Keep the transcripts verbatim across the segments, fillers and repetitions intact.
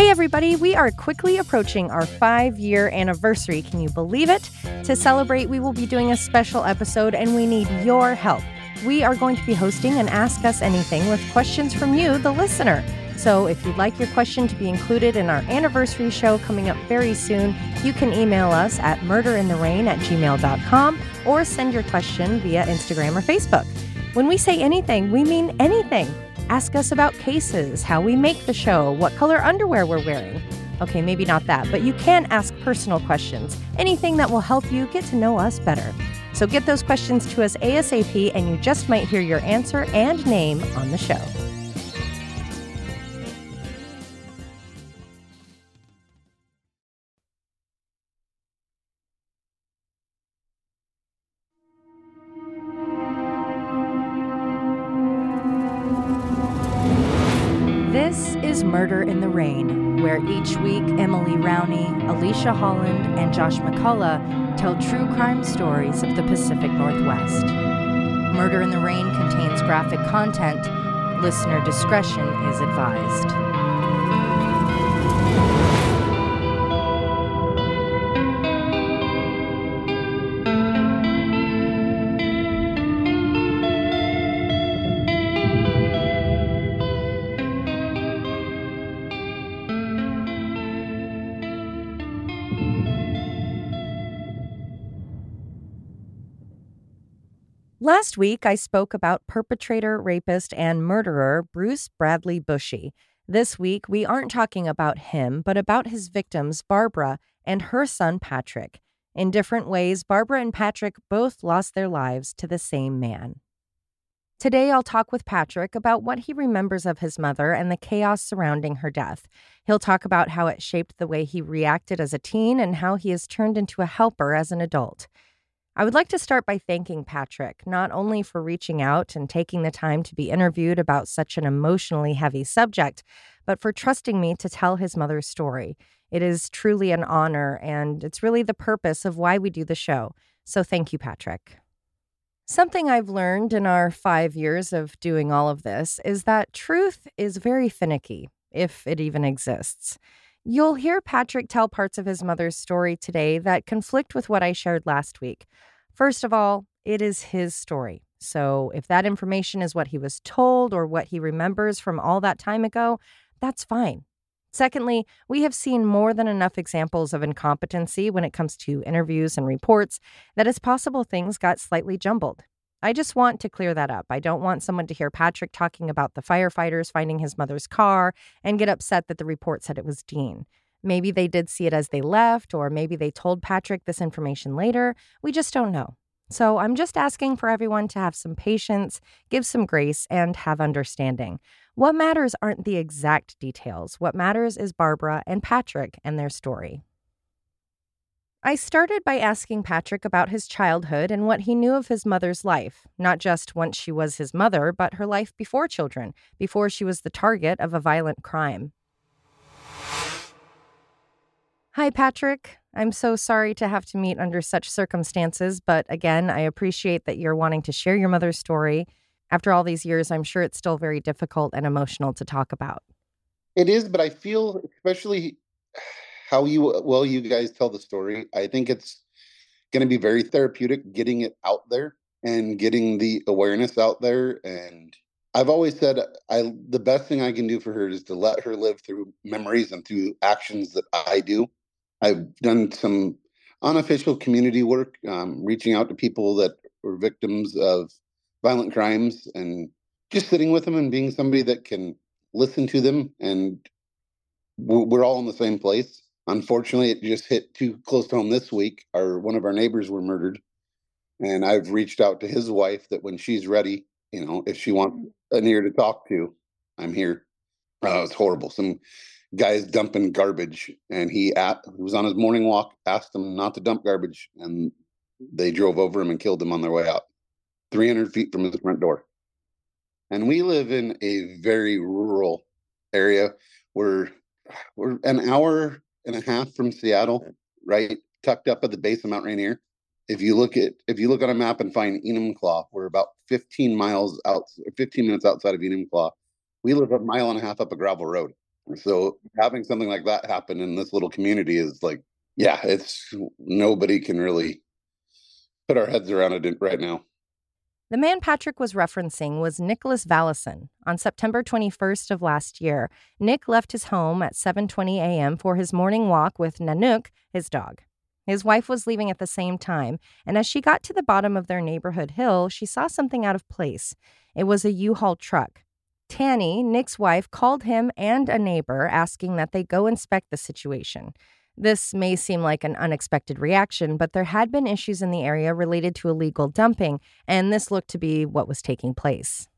Hey everybody, we are quickly approaching our five-year anniversary. Can you believe it? To celebrate, we will be doing a special episode and we need your help. We are going to be hosting an Ask Us Anything with questions from you, the listener. So if you'd like your question to be included in our anniversary show coming up very soon, you can email us at murderintherain at gmail dot com or send your question via Instagram or Facebook. When we say anything, we mean anything. Ask us about cases, how we make the show, what color underwear we're wearing. Okay, maybe not that, but you can ask personal questions, anything that will help you get to know us better. So get those questions to us ASAP, and you just might hear your answer and name on the show. This is Murder in the Rain, where each week Emily Rowney, Alicia Holland, and Josh McCullough tell true crime stories of the Pacific Northwest. Murder in the Rain contains graphic content. Listener discretion is advised. Last week, I spoke about perpetrator, rapist, and murderer Bruce Bradley Bushy. This week, we aren't talking about him, but about his victims, Barbara and her son, Patrick. In different ways, Barbara and Patrick both lost their lives to the same man. Today, I'll talk with Patrick about what he remembers of his mother and the chaos surrounding her death. He'll talk about how it shaped the way he reacted as a teen and how he has turned into a helper as an adult. I would like to start by thanking Patrick, not only for reaching out and taking the time to be interviewed about such an emotionally heavy subject, but for trusting me to tell his mother's story. It is truly an honor, and it's really the purpose of why we do the show. So thank you, Patrick. Something I've learned in our five years of doing all of this is that truth is very finicky, if it even exists. You'll hear Patrick tell parts of his mother's story today that conflict with what I shared last week. First of all, it is his story. So if that information is what he was told or what he remembers from all that time ago, that's fine. Secondly, we have seen more than enough examples of incompetency when it comes to interviews and reports that it's possible things got slightly jumbled. I just want to clear that up. I don't want someone to hear Patrick talking about the firefighters finding his mother's car and get upset that the report said it was Dean. Maybe they did see it as they left, or maybe they told Patrick this information later. We just don't know. So I'm just asking for everyone to have some patience, give some grace, and have understanding. What matters aren't the exact details. What matters is Barbara and Patrick and their story. I started by asking Patrick about his childhood and what he knew of his mother's life, not just once she was his mother, but her life before children, before she was the target of a violent crime. Hi, Patrick. I'm so sorry to have to meet under such circumstances, but again, I appreciate that you're wanting to share your mother's story. After all these years, I'm sure it's still very difficult and emotional to talk about. It is, but I feel, especially how you well you guys tell the story, I think it's going to be very therapeutic getting it out there and getting the awareness out there. And I've always said I the best thing I can do for her is to let her live through memories and through actions that I do. I've done some unofficial community work, um, reaching out to people that were victims of violent crimes and just sitting with them and being somebody that can listen to them. And we're all in the same place. Unfortunately, it just hit too close to home this week. Our one of our neighbors were murdered, and I've reached out to his wife that when she's ready, you know, if she wants an ear to talk to, I'm here. Uh, it was horrible. Some guys dumping garbage, and he, at, he was on his morning walk, asked them not to dump garbage, and they drove over him and killed him on their way out, three hundred feet from his front door. And we live in a very rural area where we're an hour and a half from Seattle, right, tucked up at the base of Mount Rainier. If you look at if you look on a map and find Enumclaw, we're about fifteen miles out, fifteen minutes outside of Enumclaw. We live a mile and a half up a gravel road. So having something like that happen in this little community is like, yeah, it's nobody can really put our heads around it right now. The man Patrick was referencing was Nicholas Vallison. On September twenty-first of last year, Nick left his home at seven twenty a.m. for his morning walk with Nanook, his dog. His wife was leaving at the same time, and as she got to the bottom of their neighborhood hill, she saw something out of place. It was a U-Haul truck. Tanny, Nick's wife, called him and a neighbor asking that they go inspect the situation. This may seem like an unexpected reaction, but there had been issues in the area related to illegal dumping, and this looked to be what was taking place.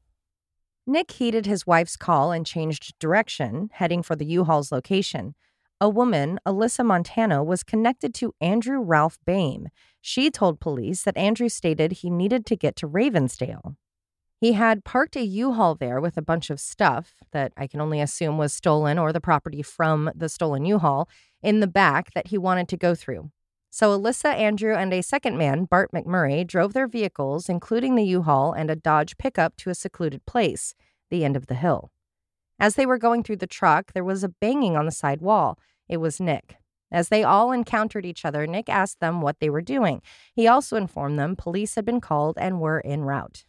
Nick heeded his wife's call and changed direction, heading for the U-Haul's location. A woman, Alyssa Montano, was connected to Andrew Ralph Boehm. She told police that Andrew stated he needed to get to Ravensdale. He had parked a U-Haul there with a bunch of stuff that I can only assume was stolen or the property from the stolen U-Haul in the back that he wanted to go through. So Alyssa, Andrew, and a second man, Bart McMurray, drove their vehicles, including the U-Haul and a Dodge pickup, to a secluded place, the end of the hill. As they were going through the truck, there was a banging on the side wall. It was Nick. As they all encountered each other, Nick asked them what they were doing. He also informed them police had been called and were en route.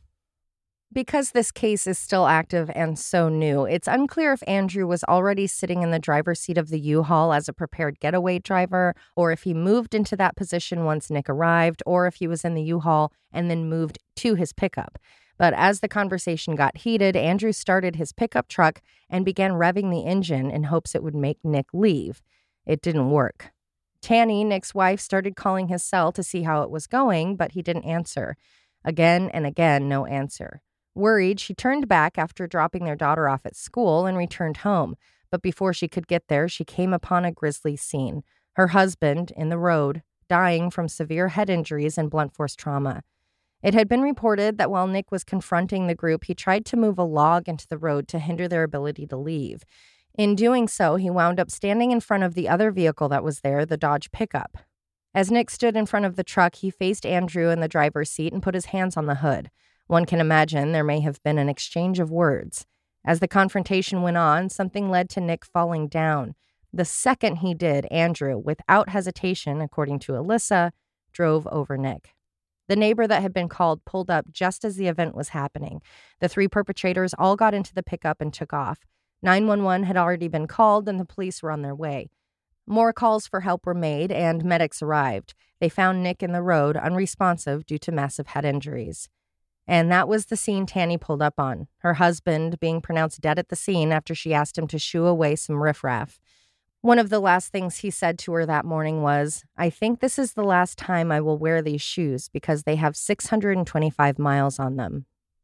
Because this case is still active and so new, it's unclear if Andrew was already sitting in the driver's seat of the U-Haul as a prepared getaway driver, or if he moved into that position once Nick arrived, or if he was in the U-Haul and then moved to his pickup. But as the conversation got heated, Andrew started his pickup truck and began revving the engine in hopes it would make Nick leave. It didn't work. Tanny, Nick's wife, started calling his cell to see how it was going, but he didn't answer. Again and again, no answer. Worried, she turned back after dropping their daughter off at school and returned home. But before she could get there, she came upon a grisly scene. Her husband, in the road, dying from severe head injuries and blunt force trauma. It had been reported that while Nick was confronting the group, he tried to move a log into the road to hinder their ability to leave. In doing so, he wound up standing in front of the other vehicle that was there, the Dodge pickup. As Nick stood in front of the truck, he faced Andrew in the driver's seat and put his hands on the hood. One can imagine there may have been an exchange of words. As the confrontation went on, something led to Nick falling down. The second he did, Andrew, without hesitation, according to Alyssa, drove over Nick. The neighbor that had been called pulled up just as the event was happening. The three perpetrators all got into the pickup and took off. nine one one had already been called and the police were on their way. More calls for help were made and medics arrived. They found Nick in the road, unresponsive due to massive head injuries. And that was the scene Tanny pulled up on, her husband being pronounced dead at the scene after she asked him to shoo away some riffraff. One of the last things he said to her that morning was, "I think this is the last time I will wear these shoes because they have six hundred twenty-five miles on them."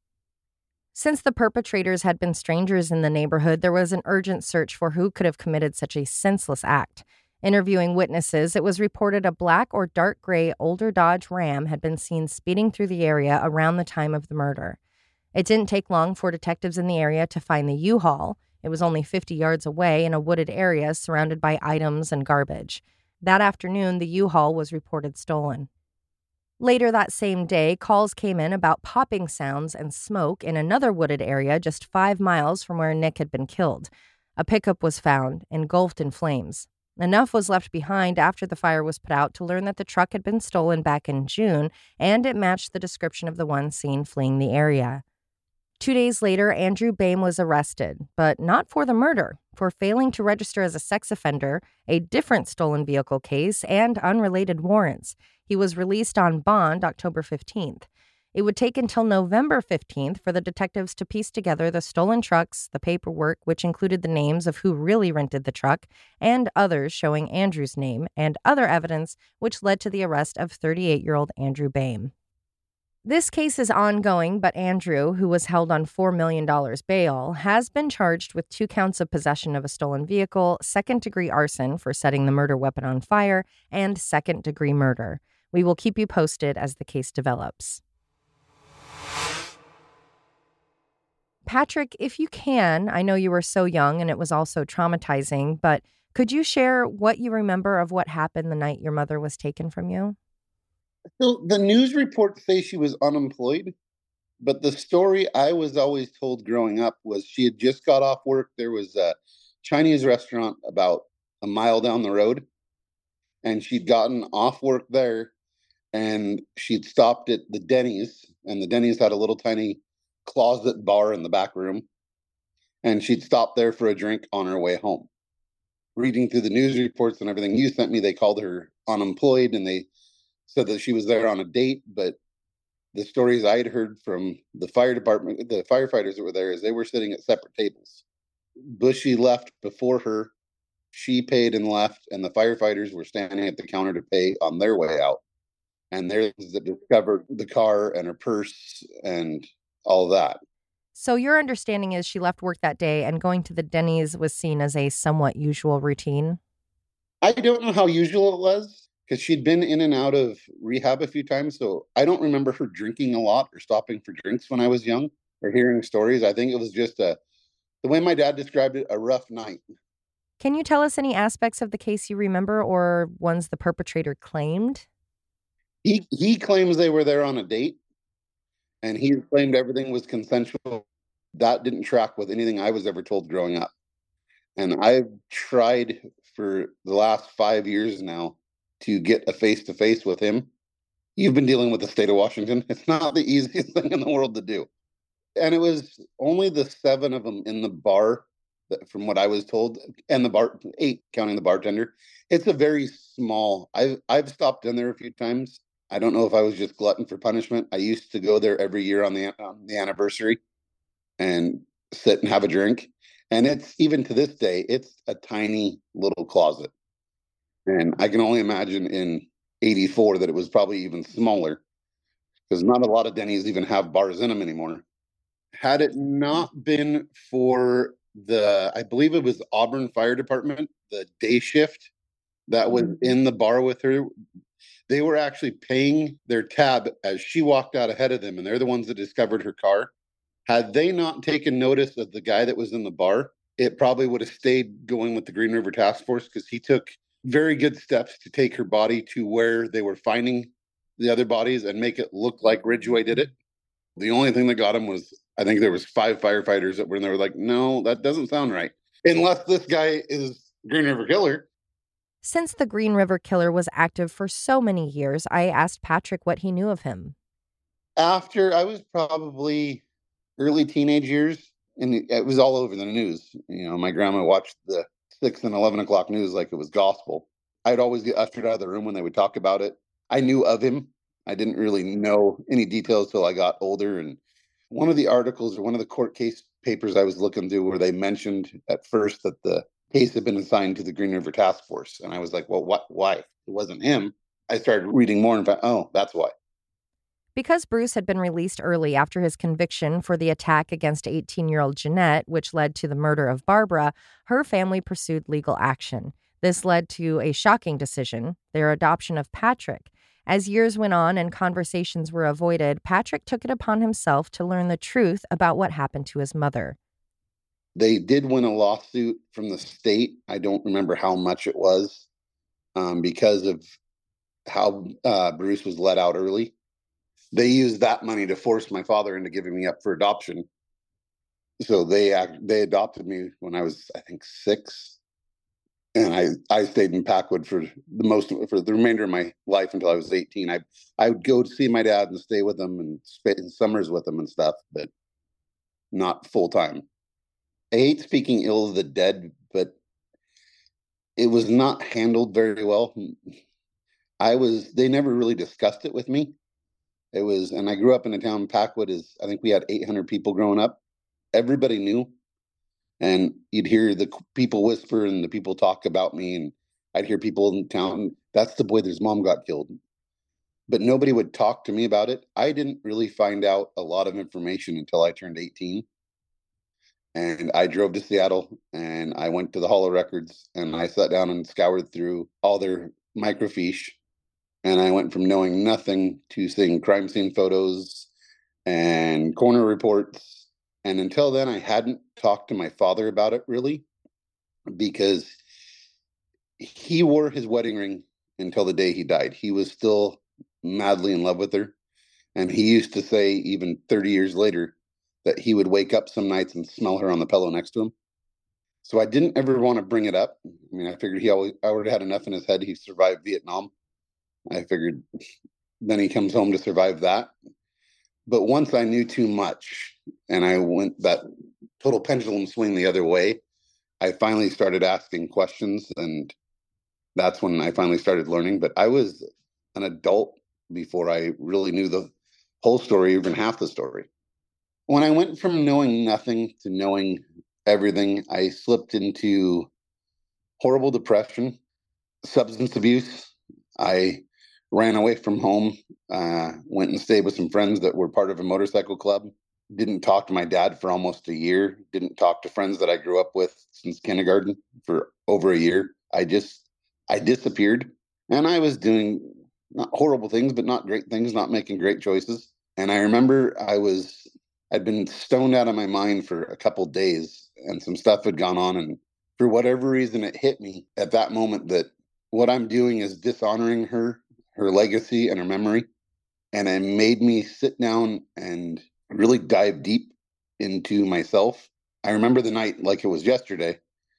Since the perpetrators had been strangers in the neighborhood, there was an urgent search for who could have committed such a senseless act. Interviewing witnesses, it was reported a black or dark gray older Dodge Ram had been seen speeding through the area around the time of the murder. It didn't take long for detectives in the area to find the U-Haul. It was only fifty yards away in a wooded area surrounded by items and garbage. That afternoon, the U-Haul was reported stolen. Later that same day, calls came in about popping sounds and smoke in another wooded area just five miles from where Nick had been killed. A pickup was found, engulfed in flames. Enough was left behind after the fire was put out to learn that the truck had been stolen back in June, and it matched the description of the one seen fleeing the area. Two days later, Andrew Boehm was arrested, but not for the murder, for failing to register as a sex offender, a different stolen vehicle case, and unrelated warrants. He was released on bond October fifteenth. It would take until November fifteenth for the detectives to piece together the stolen trucks, the paperwork, which included the names of who really rented the truck, and others showing Andrew's name, and other evidence which led to the arrest of thirty-eight-year-old Andrew Boehm. This case is ongoing, but Andrew, who was held on four million dollars bail, has been charged with two counts of possession of a stolen vehicle, second-degree arson for setting the murder weapon on fire, and second-degree murder. We will keep you posted as the case develops. Patrick, if you can, I know you were so young and it was also traumatizing, but could you share what you remember of what happened the night your mother was taken from you? So the news reports say she was unemployed, but the story I was always told growing up was she had just got off work. There was uh, Chinese restaurant about a mile down the road, and she'd gotten off work there, and she'd stopped at the Denny's, and the Denny's had a little tiny closet bar in the back room, and she'd stopped there for a drink on her way home. Reading through the news reports and everything you sent me, they called her unemployed, and they said that she was there on a date. But the stories I'd heard from the fire department, the firefighters that were there, is they were sitting at separate tables. Bushy left before her. She paid and left, and the firefighters were standing at the counter to pay on their way out. And there's that discovered the car and her purse and all that. So your understanding is she left work that day and going to the Denny's was seen as a somewhat usual routine? I don't know how usual it was, because she'd been in and out of rehab a few times. So I don't remember her drinking a lot or stopping for drinks when I was young or hearing stories. I think it was just a, the way my dad described it, a rough night. Can you tell us any aspects of the case you remember or ones the perpetrator claimed? He he claims they were there on a date, and he claimed everything was consensual. That didn't track with anything I was ever told growing up. And I've tried for the last five years now to get a face-to-face with him. You've been dealing with the state of Washington. It's not the easiest thing in the world to do. And it was only the seven of them in the bar, that, from what I was told, and the bar, eight counting the bartender. It's a very small, I've, I've stopped in there a few times. I don't know if I was just glutton for punishment. I used to go there every year on the, on the anniversary and sit and have a drink. And it's, even to this day, it's a tiny little closet. And I can only imagine in eighty-four that it was probably even smaller, because not a lot of Denny's even have bars in them anymore. Had it not been for the, I believe it was Auburn Fire Department, the day shift that was in the bar with her, they were actually paying their tab as she walked out ahead of them, and they're the ones that discovered her car. Had they not taken notice of the guy that was in the bar, it probably would have stayed going with the Green River Task Force, because he took very good steps to take her body to where they were finding the other bodies and make it look like Ridgway did it. The only thing that got him was, I think there was five firefighters that were in there, were like, no, that doesn't sound right. Unless this guy is Green River Killer. Since the Green River Killer was active for so many years, I asked Patrick what he knew of him. After I was probably early teenage years, and it was all over the news. You know, my grandma watched the six and eleven o'clock news like it was gospel. I'd always get ushered out of the room when they would talk about it. I knew of him. I didn't really know any details till I got older. And one of the articles or one of the court case papers I was looking through, where they mentioned at first that the case had been assigned to the Green River Task Force. And I was like, well, what? Why? It wasn't him. I started reading more and found, oh, that's why. Because Bruce had been released early after his conviction for the attack against eighteen-year-old Jeanette, which led to the murder of Barbara, her family pursued legal action. This led to a shocking decision, their adoption of Patrick. As years went on and conversations were avoided, Patrick took it upon himself to learn the truth about what happened to his mother. They did win a lawsuit from the state. I don't remember how much it was, um, because of how uh, Bruce was let out early. They used that money to force my father into giving me up for adoption. So they act, they adopted me when I was, I think, six. And I, I stayed in Packwood for the most for the remainder of my life until I was eighteen. I I would go to see my dad and stay with him and spend summers with him and stuff, but not full time. I hate speaking ill of the dead, but it was not handled very well. I was they never really discussed it with me. It was, and I grew up in a town, Packwood is, I think we had eight hundred people growing up. Everybody knew. And you'd hear the people whisper and the people talk about me. And I'd hear people in town, that's the boy whose mom got killed. But nobody would talk to me about it. I didn't really find out a lot of information until I turned eighteen. And I drove to Seattle and I went to the Hall of Records and I sat down and scoured through all their microfiche. And I went from knowing nothing to seeing crime scene photos and coroner reports. And until then, I hadn't talked to my father about it really, because he wore his wedding ring until the day he died. He was still madly in love with her. And he used to say, even thirty years later, that he would wake up some nights and smell her on the pillow next to him. So I didn't ever want to bring it up. I mean, I figured he always already had enough in his head. He survived Vietnam. I figured then he comes home to survive that. But once I knew too much and I went that total pendulum swing the other way, I finally started asking questions, and that's when I finally started learning. But I was an adult before I really knew the whole story, even half the story. When I went from knowing nothing to knowing everything, I slipped into horrible depression, substance abuse. I ran away from home, uh, went and stayed with some friends that were part of a motorcycle club. Didn't talk to my dad for almost a year. Didn't talk to friends that I grew up with since kindergarten for over a year. I just, I disappeared, and I was doing not horrible things, but not great things, not making great choices. And I remember I was, I'd been stoned out of my mind for a couple days, and some stuff had gone on. And for whatever reason, it hit me at that moment that what I'm doing is dishonoring her, her legacy, and her memory. And it made me sit down and really dive deep into myself. I remember the night like it was yesterday.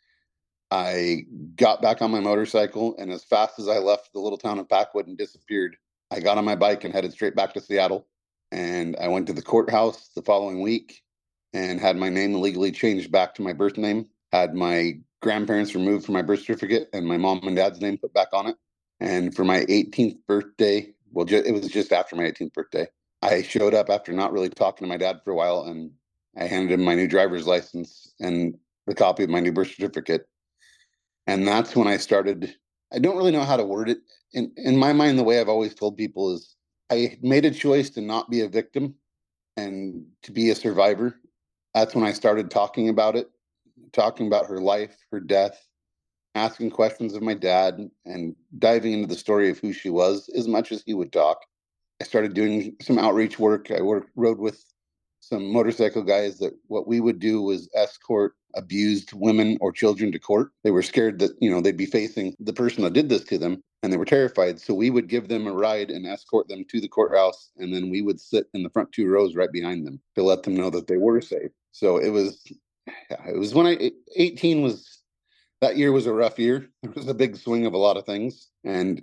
I got back on my motorcycle, and as fast as I left the little town of Packwood and disappeared, I got on my bike and headed straight back to Seattle. And I went to the courthouse the following week and had my name legally changed back to my birth name, had my grandparents removed from my birth certificate, and my mom and dad's name put back on it. And for my eighteenth birthday, well, ju- it was just after my eighteenth birthday, I showed up after not really talking to my dad for a while, and I handed him my new driver's license and the copy of my new birth certificate. And that's when I started. I don't really know how to word it. In in my mind, the way I've always told people is I made a choice to not be a victim and to be a survivor. That's when I started talking about it, talking about her life, her death, asking questions of my dad, and diving into the story of who she was as much as he would talk. I started doing some outreach work. I worked, rode with some motorcycle guys that what we would do was escort abused women or children to court. They were scared that, you know, they'd be facing the person that did this to them, and they were terrified. So we would give them a ride and escort them to the courthouse, and then we would sit in the front two rows right behind them to let them know that they were safe. So it was, yeah, it was when I, eighteen was, that year was a rough year. There was a big swing of a lot of things. And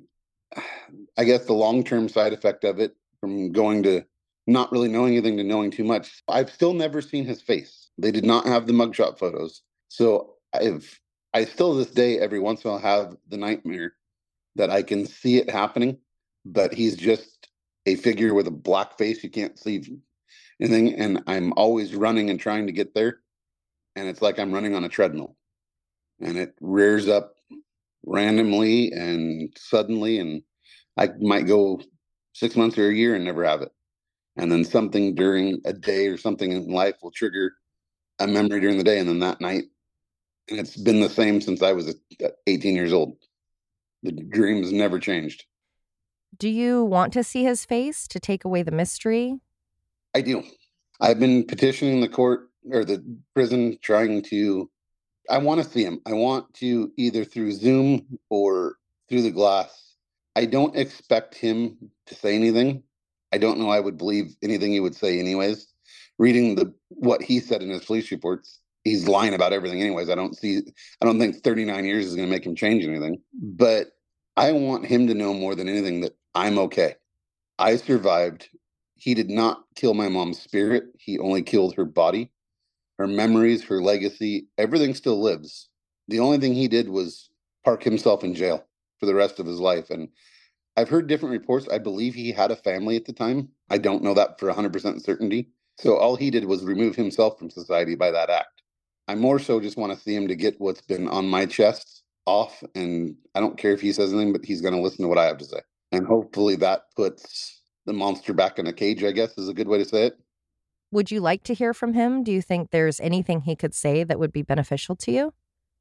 I guess the long-term side effect of it, from going to not really knowing anything to knowing too much, I've still never seen his face. They did not have the mugshot photos. So I've, I still to this day, every once in a while have the nightmare that I can see it happening, but he's just a figure with a black face. You can't see anything. And I'm always running and trying to get there. And it's like I'm running on a treadmill, and it rears up randomly and suddenly, and I might go six months or a year and never have it. And then something during a day or something in life will trigger a memory during the day, and then that night. And it's been the same since I was eighteen years old. The dreams never changed. Do you want to see his face to take away the mystery? I do. I've been petitioning the court or the prison trying to, I want to see him. I want to either through Zoom or through the glass. I don't expect him to say anything. I don't know I would believe anything he would say anyways. Reading the what he said in his police reports, he's lying about everything anyways. I don't see I don't think thirty-nine years is going to make him change anything. But I want him to know more than anything that I'm okay. I survived. He did not kill my mom's spirit. He only killed her body, her memories, her legacy. Everything still lives. The only thing he did was park himself in jail for the rest of his life. And I've heard different reports. I believe he had a family at the time. I don't know that for one hundred percent certainty. So all he did was remove himself from society by that act. I more so just want to see him to get what's been on my chest off. And I don't care if he says anything, but he's going to listen to what I have to say. And hopefully that puts the monster back in a cage, I guess is a good way to say it. Would you like to hear from him? Do you think there's anything he could say that would be beneficial to you?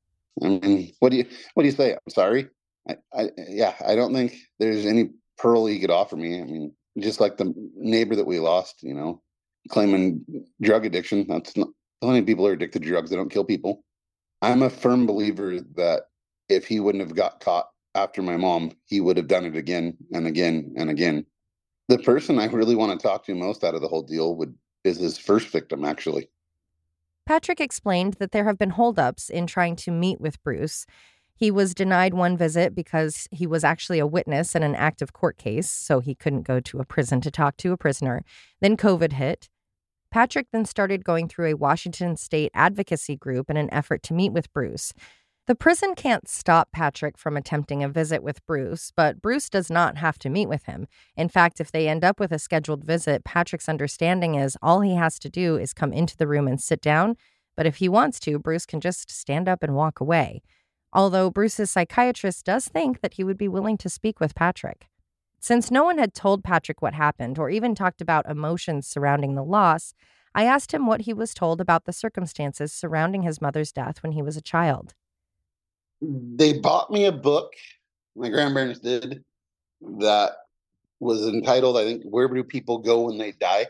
I mean, what do you what do you say? I'm sorry. I, I yeah, I don't think there's any pearl he could offer me. I mean, just like the neighbor that we lost, you know, claiming drug addiction. That's not plenty of people are addicted to drugs. They don't kill people. I'm a firm believer that if he wouldn't have got caught after my mom, he would have done it again and again and again. The person I really want to talk to most out of the whole deal would is his first victim, actually. Patrick explained that there have been holdups in trying to meet with Bruce. He was denied one visit because he was actually a witness in an active court case, so he couldn't go to a prison to talk to a prisoner. Then COVID hit. Patrick then started going through a Washington state advocacy group in an effort to meet with Bruce. The prison can't stop Patrick from attempting a visit with Bruce, but Bruce does not have to meet with him. In fact, if they end up with a scheduled visit, Patrick's understanding is all he has to do is come into the room and sit down, but if he wants to, Bruce can just stand up and walk away. Although Bruce's psychiatrist does think that he would be willing to speak with Patrick. Since no one had told Patrick what happened or even talked about emotions surrounding the loss, I asked him what he was told about the circumstances surrounding his mother's death when he was a child. They bought me a book, my grandparents did, that was entitled, I think, Where Do People Go When They Die?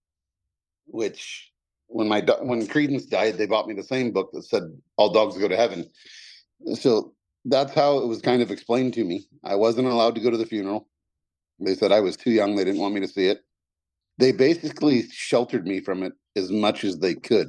Which, when my when Credence died, they bought me the same book that said, All Dogs Go to Heaven. So that's how it was kind of explained to me. I wasn't allowed to go to the funeral. They said I was too young. They didn't want me to see it. They basically sheltered me from it as much as they could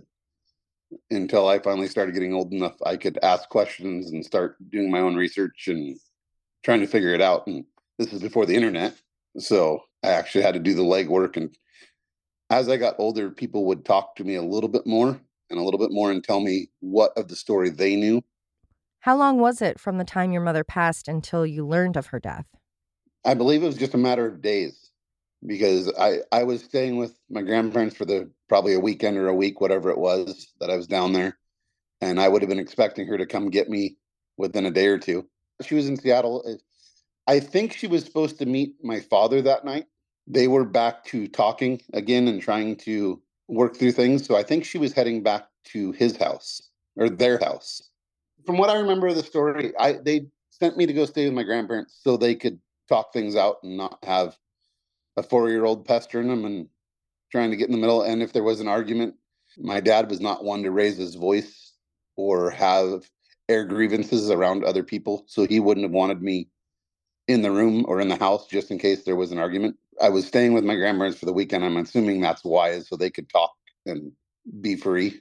until I finally started getting old enough I could ask questions and start doing my own research and trying to figure it out. And this is before the internet. So I actually had to do the legwork. And as I got older, people would talk to me a little bit more and a little bit more and tell me what of the story they knew. How long was it from the time your mother passed until you learned of her death? I believe it was just a matter of days because I, I was staying with my grandparents for the probably a weekend or a week, whatever it was that I was down there. And I would have been expecting her to come get me within a day or two. She was in Seattle. I think she was supposed to meet my father that night. They were back to talking again and trying to work through things. So I think she was heading back to his house or their house. From what I remember of the story, I they sent me to go stay with my grandparents so they could talk things out and not have a four-year-old pestering them and trying to get in the middle. And if there was an argument, my dad was not one to raise his voice or have air grievances around other people. So he wouldn't have wanted me in the room or in the house just in case there was an argument. I was staying with my grandparents for the weekend. I'm assuming that's why, so they could talk and be free.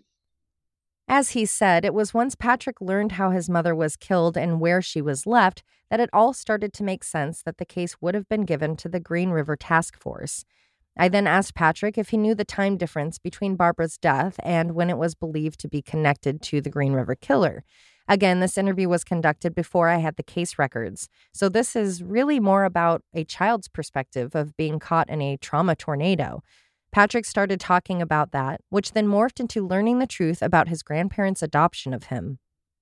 As he said, it was once Patrick learned how his mother was killed and where she was left that it all started to make sense that the case would have been given to the Green River Task Force. I then asked Patrick if he knew the time difference between Barbara's death and when it was believed to be connected to the Green River killer. Again, this interview was conducted before I had the case records, so this is really more about a child's perspective of being caught in a trauma tornado. Patrick started talking about that, which then morphed into learning the truth about his grandparents' adoption of him.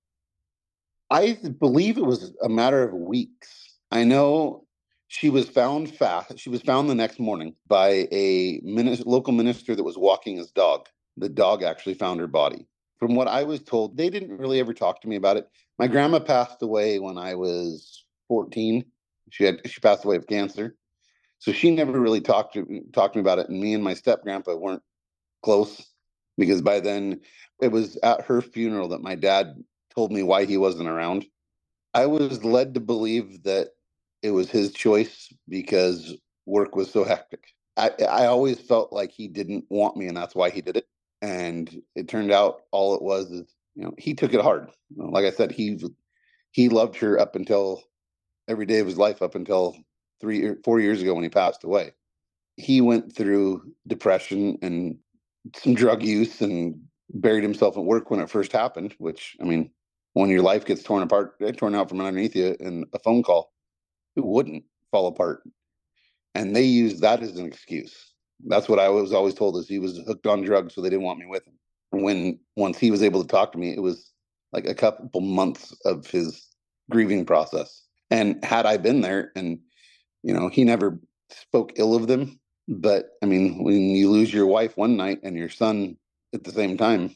I believe it was a matter of weeks. I know she was found fast. She was found the next morning by a minister, local minister that was walking his dog. The dog actually found her body. From what I was told, they didn't really ever talk to me about it. My grandma passed away when I was fourteen. She had she passed away of cancer. So she never really talked to talked to me about it. And me and my step grandpa weren't close because by then it was at her funeral that my dad told me why he wasn't around. I was led to believe that it was his choice because work was so hectic. I, I always felt like he didn't want me and that's why he did it. And it turned out all it was is, you know, he took it hard. You know, like I said, he he loved her up until every day of his life, up until three or four years ago when he passed away. He went through depression and some drug use and buried himself at work when it first happened, which, I mean, when your life gets torn apart, torn out from underneath you in a phone call, who wouldn't fall apart? And they used that as an excuse. That's what I was always told, is he was hooked on drugs, so they didn't want me with him. And when once he was able to talk to me, it was like a couple months of his grieving process. And had I been there, and you know, he never spoke ill of them, but I mean, when you lose your wife one night and your son at the same time.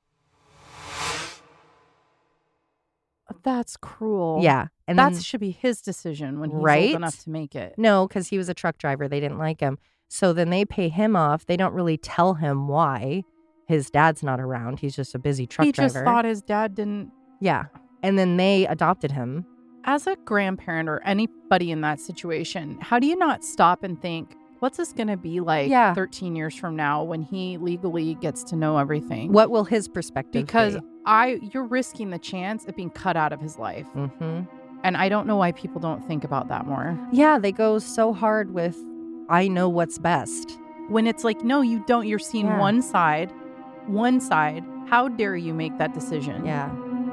That's cruel. Yeah. And that then, should be his decision when he's right? old enough to make it. No, because he was a truck driver. They didn't like him. So then they pay him off. They don't really tell him why his dad's not around. He's just a busy truck he driver. He just thought his dad didn't. Yeah. And then they adopted him. As a grandparent or anybody in that situation, how do you not stop and think, What's this going to be like Yeah. thirteen years from now when he legally gets to know everything? What will his perspective Because be? I, you're risking the chance of being cut out of his life. Mm-hmm. And I don't know why people don't think about that more. Yeah, they go so hard with, I know what's best. When it's like, no, you don't. You're seeing Yeah. one side, one side. How dare you make that decision? Yeah.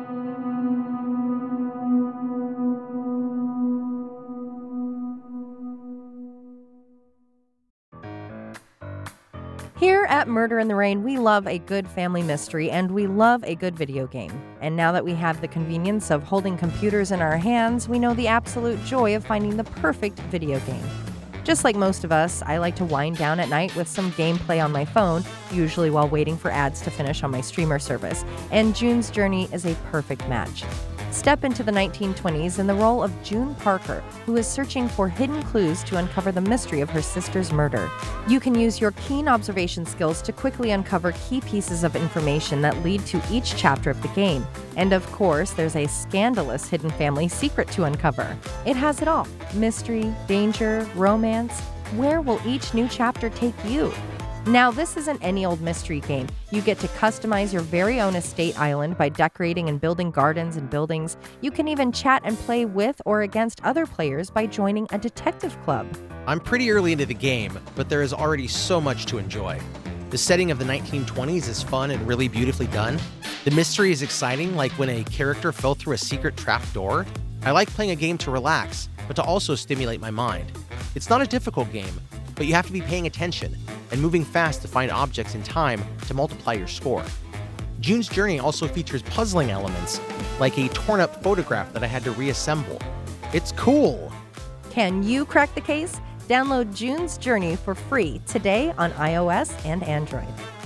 Here at Murder in the Rain, we love a good family mystery and we love a good video game. And now that we have the convenience of holding computers in our hands, we know the absolute joy of finding the perfect video game. Just like most of us, I like to wind down at night with some gameplay on my phone, usually while waiting for ads to finish on my streamer service, and June's Journey is a perfect match. Step into the nineteen twenties in the role of June Parker, who is searching for hidden clues to uncover the mystery of her sister's murder. You can use your keen observation skills to quickly uncover key pieces of information that lead to each chapter of the game. And of course, there's a scandalous hidden family secret to uncover. It has it all: mystery, danger, romance. Where will each new chapter take you? Now, this isn't any old mystery game. You get to customize your very own estate island by decorating and building gardens and buildings. You can even chat and play with or against other players by joining a detective club. I'm pretty early into the game, but there is already so much to enjoy. The setting of the nineteen twenties is fun and really beautifully done. The mystery is exciting, like when a character fell through a secret trap door. I like playing a game to relax, but to also stimulate my mind. It's not a difficult game, but you have to be paying attention and moving fast to find objects in time to multiply your score. June's Journey also features puzzling elements, like a torn-up photograph that I had to reassemble. It's cool! Can you crack the case? Download June's Journey for free today on iOS and Android.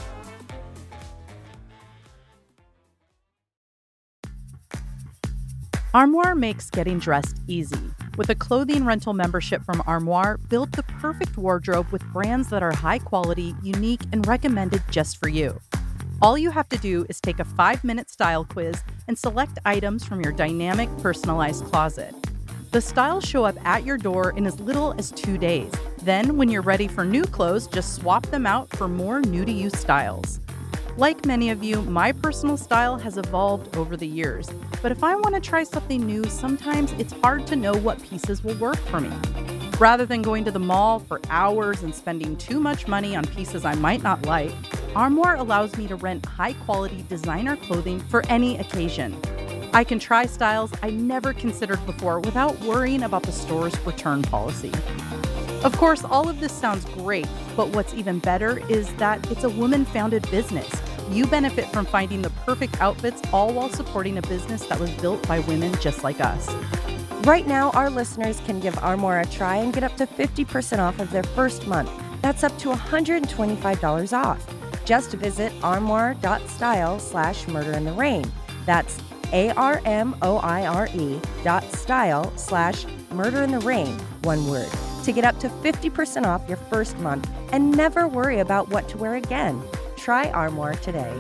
Armoire makes getting dressed easy. With a clothing rental membership from Armoire, build the perfect wardrobe with brands that are high quality, unique, and recommended just for you. All you have to do is take a five-minute style quiz and select items from your dynamic, personalized closet. The styles show up at your door in as little as two days. Then, when you're ready for new clothes, just swap them out for more new-to-you styles. Like many of you, my personal style has evolved over the years. But if I want to try something new, sometimes it's hard to know what pieces will work for me. Rather than going to the mall for hours and spending too much money on pieces I might not like, Armoire allows me to rent high-quality designer clothing for any occasion. I can try styles I never considered before without worrying about the store's return policy. Of course, all of this sounds great, but what's even better is that it's a woman-founded business. You benefit from finding the perfect outfits, all while supporting a business that was built by women just like us. Right now, our listeners can give Armoire a try and get up to fifty percent off of their first month. That's up to one hundred twenty-five dollars off. Just visit armoire.style slash murder in the rain. That's A-R-M-O-I-R-E dot style slash murder in the rain, one word, to get up to fifty percent off your first month and never worry about what to wear again. Try Armoire today.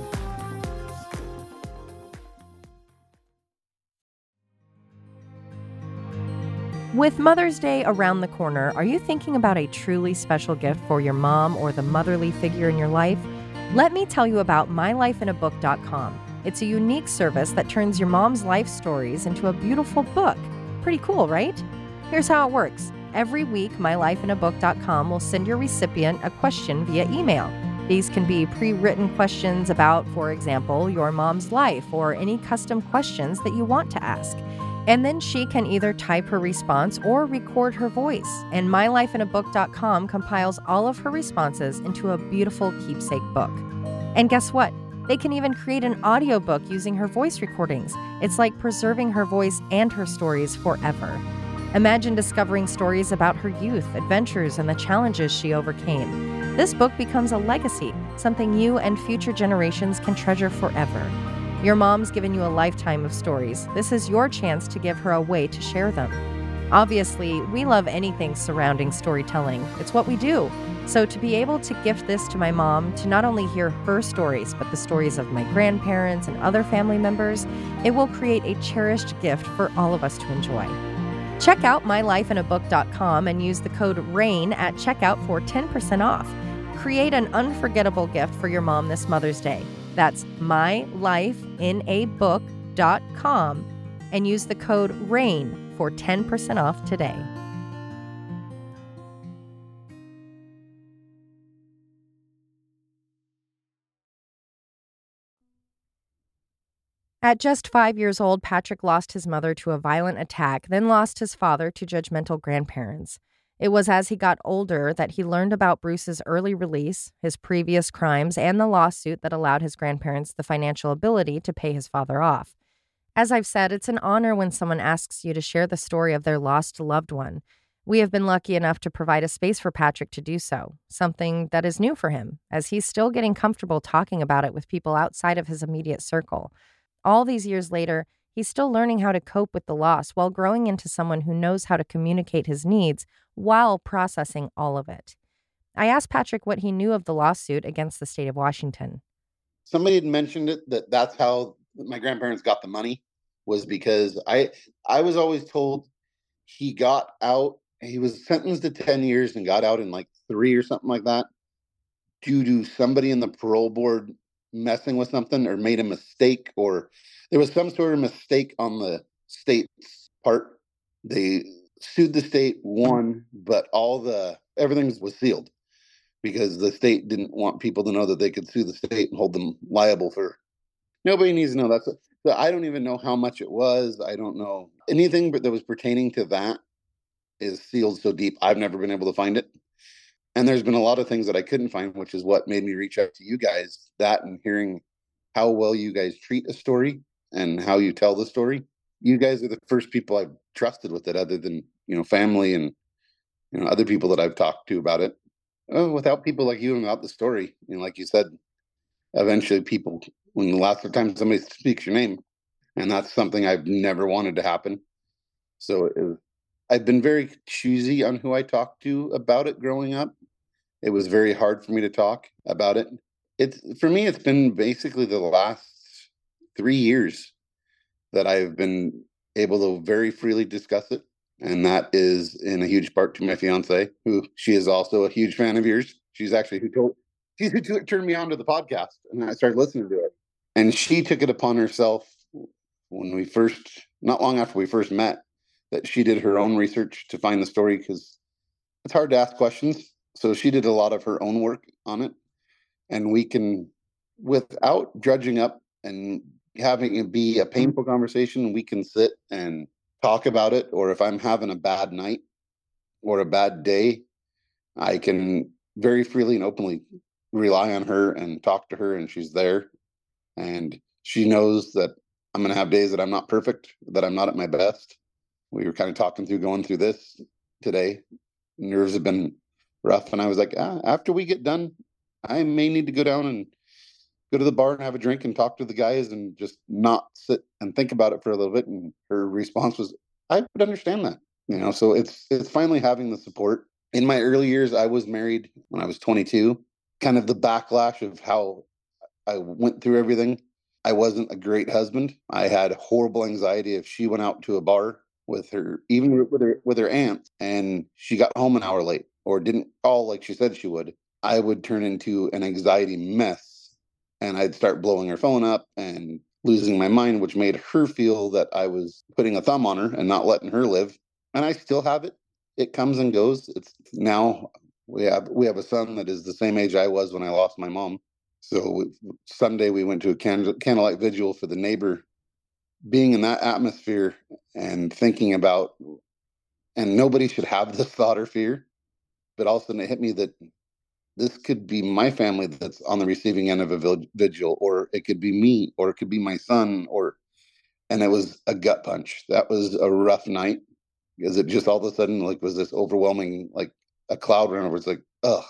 With Mother's Day around the corner, are you thinking about a truly special gift for your mom or the motherly figure in your life? Let me tell you about my life in a book dot com. It's a unique service that turns your mom's life stories into a beautiful book. Pretty cool, right? Here's how it works. Every week, my life in a book dot com will send your recipient a question via email. These can be pre-written questions about, for example, your mom's life or any custom questions that you want to ask. And then she can either type her response or record her voice. And my life in a book dot com compiles all of her responses into a beautiful keepsake book. And guess what? They can even create an audiobook using her voice recordings. It's like preserving her voice and her stories forever. Imagine discovering stories about her youth, adventures, and the challenges she overcame. This book becomes a legacy, something you and future generations can treasure forever. Your mom's given you a lifetime of stories. This is your chance to give her a way to share them. Obviously, we love anything surrounding storytelling. It's what we do. So to be able to gift this to my mom, to not only hear her stories, but the stories of my grandparents and other family members, it will create a cherished gift for all of us to enjoy. Check out my life in a book dot com and use the code RAIN at checkout for ten percent off. Create an unforgettable gift for your mom this Mother's Day. That's my life in a book dot com and use the code RAIN for ten percent off today. At just five years old, Patrick lost his mother to a violent attack, then lost his father to judgmental grandparents. It was as he got older that he learned about Bruce's early release, his previous crimes, and the lawsuit that allowed his grandparents the financial ability to pay his father off. As I've said, it's an honor when someone asks you to share the story of their lost loved one. We have been lucky enough to provide a space for Patrick to do so, something that is new for him, as he's still getting comfortable talking about it with people outside of his immediate circle. All these years later, he's still learning how to cope with the loss while growing into someone who knows how to communicate his needs while processing all of it. I asked Patrick what he knew of the lawsuit against the state of Washington. Somebody had mentioned it, that that's how my grandparents got the money, was because I I was always told he got out, he was sentenced to ten years and got out in like three or something like that due to somebody in the parole board messing with something or made a mistake, or there was some sort of mistake on the state's part. They sued the state, won, but all the everything was sealed because the state didn't want people to know that they could sue the state and hold them liable for. Nobody needs to know. That's a, so I don't even know how much it was. I don't know anything, but that was pertaining to that is sealed so deep. I've never been able to find it. And there's been a lot of things that I couldn't find, which is what made me reach out to you guys. That and hearing how well you guys treat a story and how you tell the story. You guys are the first people I've trusted with it, other than, you know, family and, you know, other people that I've talked to about it. Oh, without people like you and without the story, you know, like you said, eventually people, when the last time somebody speaks your name, and that's something I've never wanted to happen. So it was, I've been very choosy on who I talked to about it growing up. It was very hard for me to talk about it. It's for me, it's been basically the last three years that I've been able to very freely discuss it. And that is in a huge part to my fiance, who she is also a huge fan of yours. She's actually who told, she's who turned me on to the podcast, and I started listening to it. And she took it upon herself when we first, not long after we first met, that she did her own research to find the story, because it's hard to ask questions. So she did a lot of her own work on it. And we can, without drudging up and having it be a painful conversation, we can sit and talk about it. Or if I'm having a bad night or a bad day, I can very freely and openly rely on her and talk to her, and she's there. And she knows that I'm going to have days that I'm not perfect, that I'm not at my best. We were kind of talking through going through this today. Nerves have been rough. And I was like, ah, after we get done, I may need to go down and go to the bar and have a drink and talk to the guys and just not sit and think about it for a little bit. And her response was, I would understand that. You know, so it's it's finally having the support. In my early years, I was married when I was twenty-two. Kind of the backlash of how I went through everything. I wasn't a great husband. I had horrible anxiety if she went out to a bar with her, even with her with her aunt, and she got home an hour late or didn't call like she said she would. I would turn into an anxiety mess, and I'd start blowing her phone up and losing my mind, which made her feel that I was putting a thumb on her and not letting her live. And I still have it. It comes and goes. It's now we have we have a son that is the same age I was when I lost my mom. So we, Sunday we went to a candle, candlelight vigil for the neighbor. Being in that atmosphere and thinking about, and nobody should have this thought or fear, but all of a sudden it hit me that this could be my family that's on the receiving end of a vigil, or it could be me, or it could be my son, or, and it was a gut punch. That was a rough night, because it just all of a sudden like was this overwhelming, like a cloud ran over. It's like, ugh.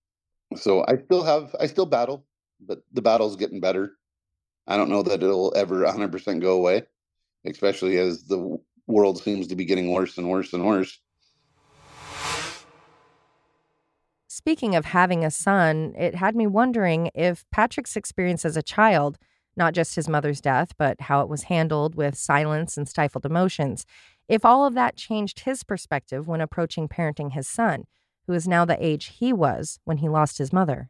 So I still have, I still battle, but the battle's getting better. I don't know that it'll ever one hundred percent go away, especially as the world seems to be getting worse and worse and worse. Speaking of having a son, it had me wondering if Patrick's experience as a child, not just his mother's death, but how it was handled with silence and stifled emotions. If all of that changed his perspective when approaching parenting his son, who is now the age he was when he lost his mother.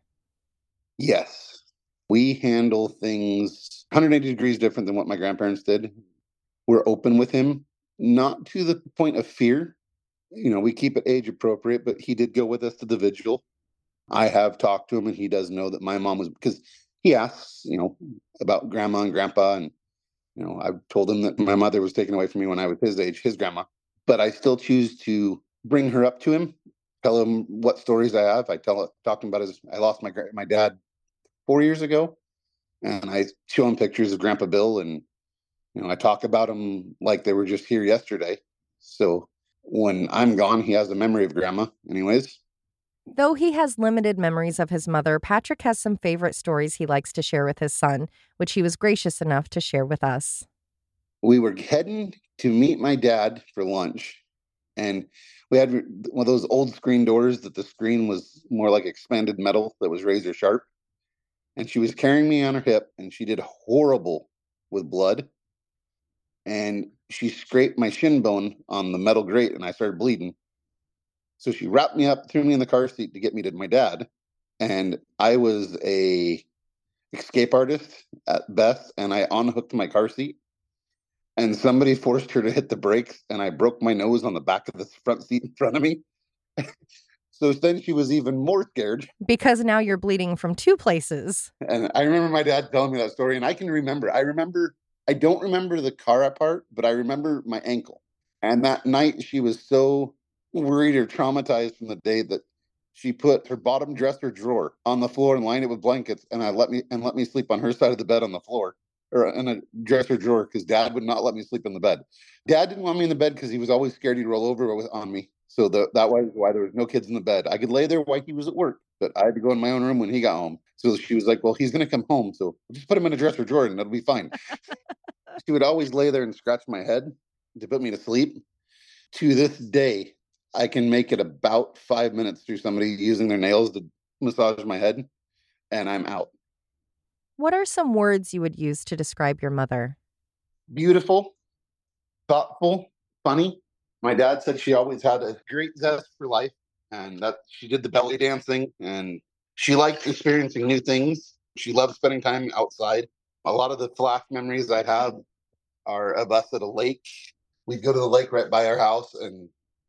Yes. We handle things one hundred eighty degrees different than what my grandparents did. We're open with him, not to the point of fear. You know, we keep it age appropriate, but he did go with us to the vigil. I have talked to him, and he does know that my mom was, because he asks, you know, about grandma and grandpa. And, you know, I've told him that my mother was taken away from me when I was his age, his grandma. But I still choose to bring her up to him, tell him what stories I have. I tell, talk to him about his, I lost my my dad four years ago, and I show him pictures of Grandpa Bill, and, you know, I talk about him like they were just here yesterday. So when I'm gone, he has a memory of grandma anyways. Though he has limited memories of his mother, Patrick has some favorite stories he likes to share with his son, which he was gracious enough to share with us. We were heading to meet my dad for lunch, and we had one of those old screen doors that the screen was more like expanded metal that was razor sharp. And she was carrying me on her hip, and she did horrible with blood. And she scraped my shin bone on the metal grate, and I started bleeding. So she wrapped me up, threw me in the car seat to get me to my dad. And I was a escape artist at best, and I unhooked my car seat. And somebody forced her to hit the brakes, and I broke my nose on the back of the front seat in front of me. So then she was even more scared. Because now you're bleeding from two places. And I remember my dad telling me that story, and I can remember. I remember, I don't remember the car part, but I remember my ankle. And that night she was so worried or traumatized from the day that she put her bottom dresser drawer on the floor and lined it with blankets, and I let me and let me sleep on her side of the bed on the floor, or in a dresser drawer, because Dad would not let me sleep in the bed. Dad didn't want me in the bed because he was always scared he'd roll over on me. So the, that was why there was no kids in the bed. I could lay there while he was at work, but I had to go in my own room when he got home. So she was like, well, he's going to come home, so just put him in a dresser drawer and it'll be fine. She would always lay there and scratch my head to put me to sleep. To this day, I can make it about five minutes through somebody using their nails to massage my head, and I'm out. What are some words you would use to describe your mother? Beautiful, thoughtful, funny. My dad said she always had a great zest for life, and that she did the belly dancing, and she liked experiencing new things. She loved spending time outside. A lot of the flash memories I have are of us at a lake. We'd go to the lake right by our house and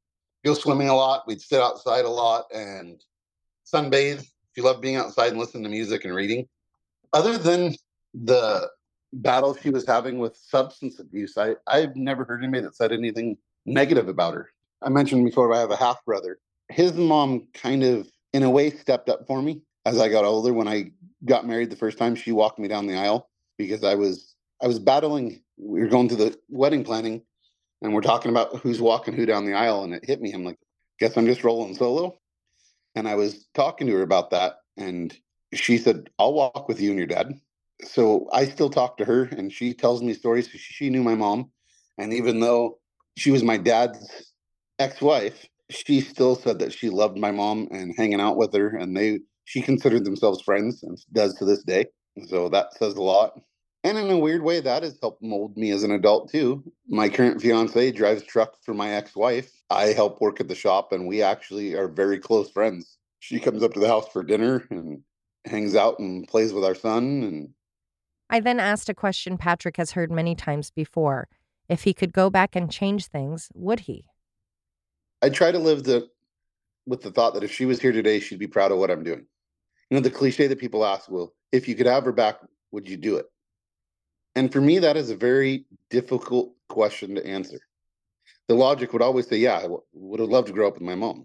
go swimming a lot. We'd sit outside a lot and sunbathe. She loved being outside and listening to music and reading. Other than the battle she was having with substance abuse, I, I've never heard anybody that said anything negative about her. I mentioned before I have a half brother. His mom kind of, in a way, stepped up for me as I got older. When I got married the first time, she walked me down the aisle because I was I was battling. We were going through the wedding planning, and we're talking about who's walking who down the aisle, and it hit me. I'm like, guess I'm just rolling solo. And I was talking to her about that, and she said, I'll walk with you and your dad. So I still talk to her, and she tells me stories. She knew my mom, and even though she was my dad's ex-wife, she still said that she loved my mom and hanging out with her, and they she considered themselves friends and does to this day. So that says a lot. And in a weird way, that has helped mold me as an adult too. My current fiance drives truck for my ex-wife. I help work at the shop, and we actually are very close friends. She comes up to the house for dinner and hangs out and plays with our son. And I then asked a question Patrick has heard many times before. If he could go back and change things, would he? I try to live the with the thought that if she was here today, she'd be proud of what I'm doing. You know, the cliche that people ask, well, if you could have her back, would you do it? And for me, that is a very difficult question to answer. The logic would always say, yeah, I w- would have loved to grow up with my mom.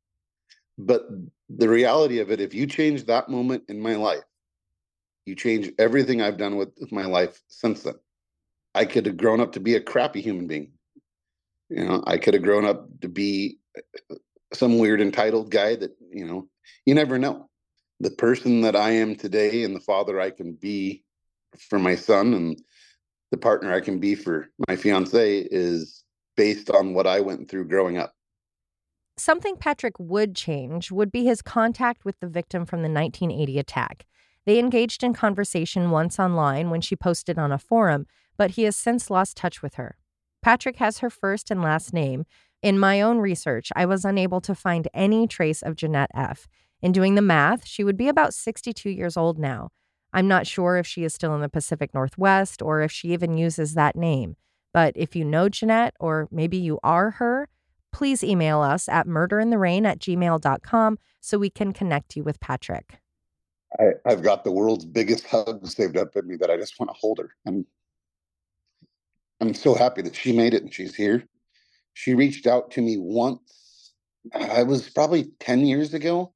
But the reality of it, if you change that moment in my life, you change everything I've done with, with my life since then. I could have grown up to be a crappy human being. You know, I could have grown up to be some weird entitled guy that, you know, you never know. The person that I am today and the father I can be for my son and the partner I can be for my fiance is based on what I went through growing up. Something Patrick would change would be his contact with the victim from the nineteen eighty attack. They engaged in conversation once online when she posted on a forum, but he has since lost touch with her. Patrick has her first and last name. In my own research, I was unable to find any trace of Jeanette F. In doing the math, she would be about sixty-two years old now. I'm not sure if she is still in the Pacific Northwest or if she even uses that name. But if you know Jeanette, or maybe you are her, please email us at murderintherain at gmail dot com so we can connect you with Patrick. I, I've got the world's biggest hug saved up in me that I just want to hold her. I'm, I'm so happy that she made it and she's here. She reached out to me once. I was probably ten years ago.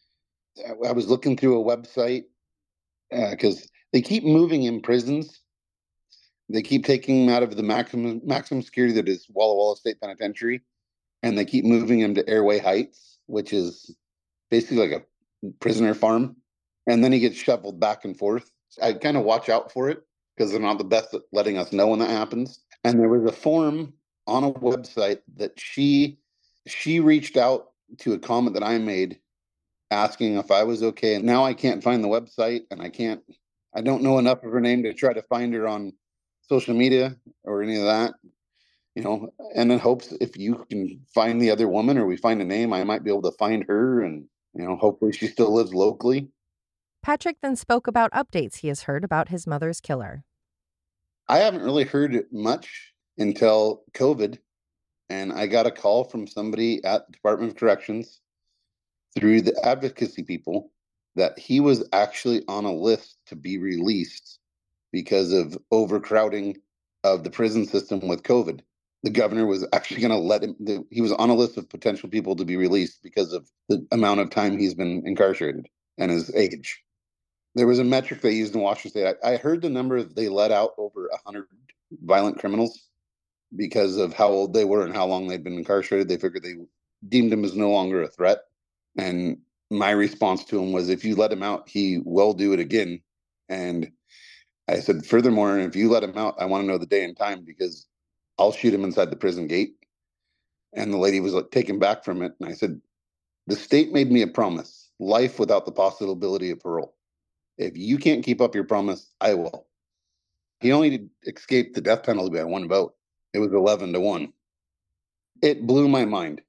I was looking through a website because uh, they keep moving in prisons. They keep taking them out of the maximum maximum security that is Walla Walla State Penitentiary, and they keep moving them to Airway Heights, which is basically like a prisoner farm. And then he gets shuffled back and forth. I kind of watch out for it because they're not the best at letting us know when that happens. And there was a form on a website that she she reached out to a comment that I made asking if I was okay. And now I can't find the website, and I can't, I don't know enough of her name to try to find her on social media or any of that, you know, and in hopes if you can find the other woman or we find a name, I might be able to find her, and, you know, hopefully she still lives locally. Patrick then spoke about updates he has heard about his mother's killer. I haven't really heard much until COVID, and I got a call from somebody at the Department of Corrections through the advocacy people that he was actually on a list to be released because of overcrowding of the prison system with COVID. The governor was actually going to let him, the, he was on a list of potential people to be released because of the amount of time he's been incarcerated and his age. There was a metric they used in Washington State. I, I heard the number they let out over one hundred violent criminals because of how old they were and how long they'd been incarcerated. They figured they deemed him as no longer a threat. And my response to him was, if you let him out, he will do it again. And I said, furthermore, if you let him out, I want to know the day and time because I'll shoot him inside the prison gate. And the lady was like taken back from it. And I said, the state made me a promise, life without the possibility of parole. If you can't keep up your promise, I will. He only escaped the death penalty by one vote. It was eleven to one. It blew my mind.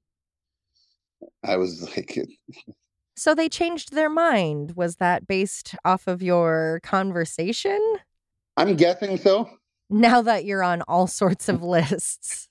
I was like... So they changed their mind. Was that based off of your conversation? I'm guessing so. Now that you're on all sorts of lists.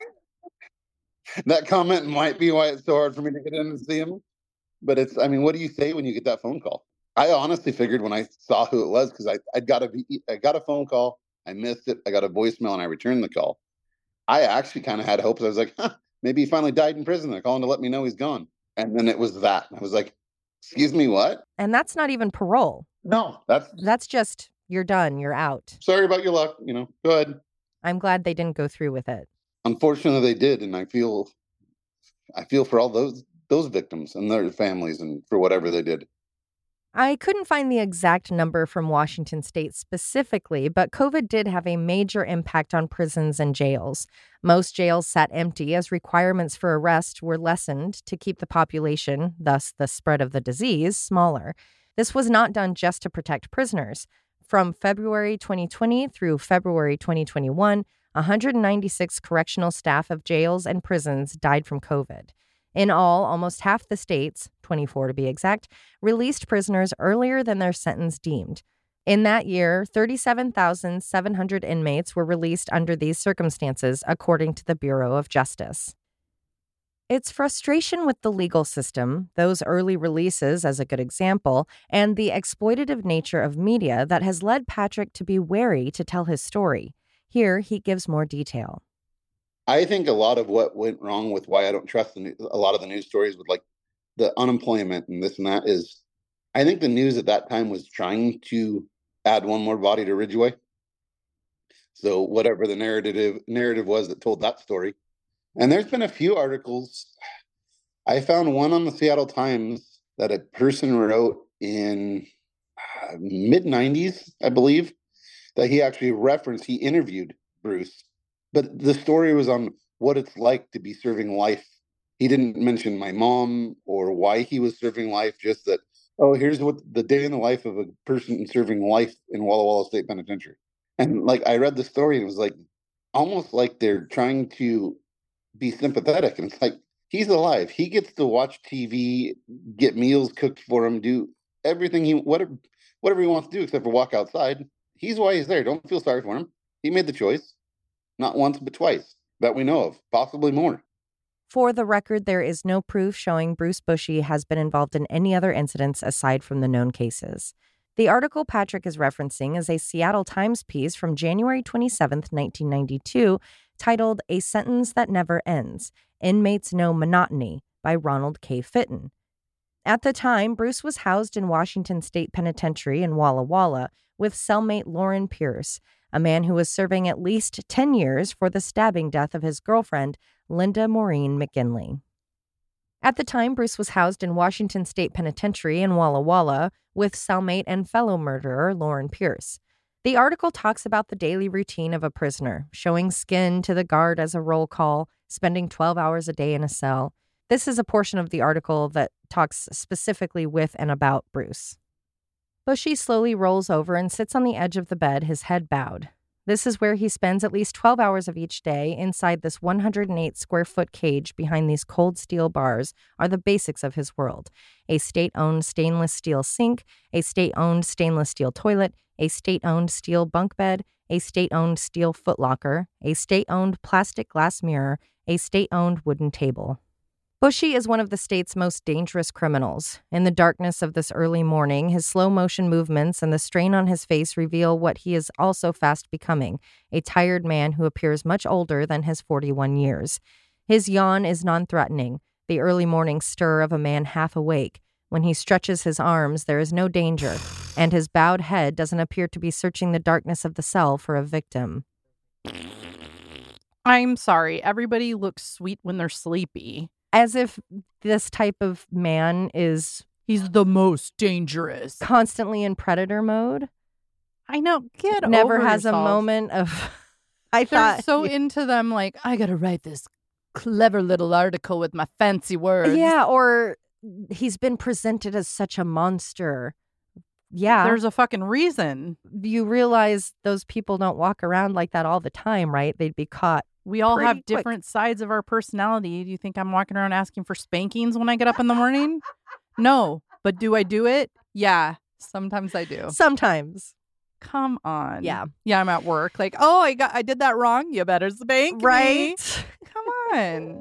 That comment might be why it's so hard for me to get in and see him. But it's, I mean, what do you say when you get that phone call? I honestly figured when I saw who it was, because I I got a I got a phone call, I missed it, I got a voicemail, and I returned the call. I actually kind of had hopes. I was like, huh, maybe he finally died in prison. They're calling to let me know he's gone. And then it was that. I was like, excuse me, what? And that's not even parole. No, that's that's just you're done, you're out. Sorry about your luck. You know, go ahead. I'm glad they didn't go through with it. Unfortunately, they did, and I feel I feel for all those those victims and their families and for whatever they did. I couldn't find the exact number from Washington State specifically, but COVID did have a major impact on prisons and jails. Most jails sat empty as requirements for arrest were lessened to keep the population, thus the spread of the disease, smaller. This was not done just to protect prisoners. From February twenty twenty through February twenty twenty-one, one hundred ninety-six correctional staff of jails and prisons died from COVID. In all, almost half the states, twenty-four to be exact, released prisoners earlier than their sentence deemed. In that year, thirty-seven thousand seven hundred inmates were released under these circumstances, according to the Bureau of Justice. It's frustration with the legal system, those early releases as a good example, and the exploitative nature of media that has led Patrick to be wary to tell his story. Here, he gives more detail. I think a lot of what went wrong with why I don't trust the, a lot of the news stories with like the unemployment and this and that is, I think the news at that time was trying to add one more body to Ridgeway. So whatever the narrative narrative was that told that story. And there's been a few articles. I found one on the Seattle Times that a person wrote in uh, mid nineties, I believe, that he actually referenced. He interviewed Bruce. But the story was on what it's like to be serving life. He didn't mention my mom or why he was serving life, just that Oh, here's what the day in the life of a person serving life in Walla Walla State Penitentiary. And like I read the story, and it was like almost like they're trying to be sympathetic. And it's like he's alive. He gets to watch T V, get meals cooked for him, do everything he whatever whatever he wants to do except for walk outside. He's why he's there. Don't feel sorry for him. He made the choice, not once but twice that we know of, possibly more. For the record, there is no proof showing Bruce Bushy has been involved in any other incidents aside from the known cases. The article Patrick is referencing is a Seattle Times piece from January twenty-seventh, nineteen ninety-two, titled A Sentence That Never Ends, Inmates Know Monotony by Ronald K. Fitton. At the time, Bruce was housed in Washington State Penitentiary in Walla Walla with cellmate Lauren Pierce, a man who was serving at least ten years for the stabbing death of his girlfriend, Linda Maureen McGinley. At the time, Bruce was housed in Washington State Penitentiary in Walla Walla with cellmate and fellow murderer Lauren Pierce. The article talks about the daily routine of a prisoner, showing skin to the guard as a roll call, spending twelve hours a day in a cell. This is a portion of the article that talks specifically with and about Bruce. Bushy slowly rolls over and sits on the edge of the bed, his head bowed. This is where he spends at least twelve hours of each day. Inside this one hundred eight square foot cage behind these cold steel bars are the basics of his world. A state-owned stainless steel sink, a state-owned stainless steel toilet, a state-owned steel bunk bed, a state-owned steel footlocker, a state-owned plastic glass mirror, a state-owned wooden table. Bushy is one of the state's most dangerous criminals. In the darkness of this early morning, his slow-motion movements and the strain on his face reveal what he is also fast becoming, a tired man who appears much older than his forty-one years. His yawn is non-threatening, the early morning stir of a man half awake. When he stretches his arms, there is no danger, and his bowed head doesn't appear to be searching the darkness of the cell for a victim. I'm sorry, everybody looks sweet when they're sleepy. As if this type of man is... He's the most dangerous. Constantly in predator mode. I know. Get Never over has yourself. a moment of... I They're thought... so into them, like, I gotta write this clever little article with my fancy words. Yeah, or he's been presented as such a monster. Yeah. There's a fucking reason. You realize those people don't walk around like that all the time, right? They'd be caught. We all have quick. different sides of our personality. Do you think I'm walking around asking for spankings when I get up in the morning? No. But do I do it? Yeah. Sometimes I do. Sometimes. Come on. Yeah. Yeah, I'm at work. Like, oh, I got I did that wrong. You better spank right? me. Come on.